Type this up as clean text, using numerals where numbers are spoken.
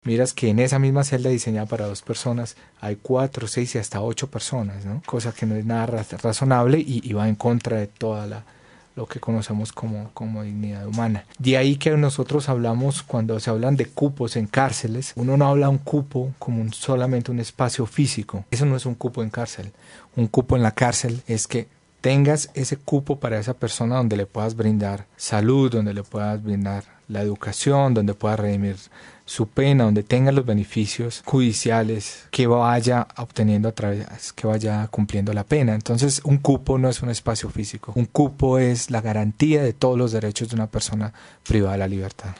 Miras que en esa misma celda diseñada para 2 personas hay 4, 6 y hasta 8 personas, ¿no? Cosa que no es nada razonable y va en contra de toda lo que conocemos como dignidad humana. De ahí que nosotros hablamos, cuando se hablan de cupos en cárceles, uno no habla de un cupo como solamente un espacio físico. Eso no es un cupo en cárcel. Un cupo en la cárcel es que tengas ese cupo para esa persona donde le puedas brindar salud, donde le puedas brindar la educación, donde pueda redimir su pena, donde tenga los beneficios judiciales que vaya obteniendo a través, que vaya cumpliendo la pena. Entonces, un cupo no es un espacio físico. Un cupo es la garantía de todos los derechos de una persona privada de la libertad.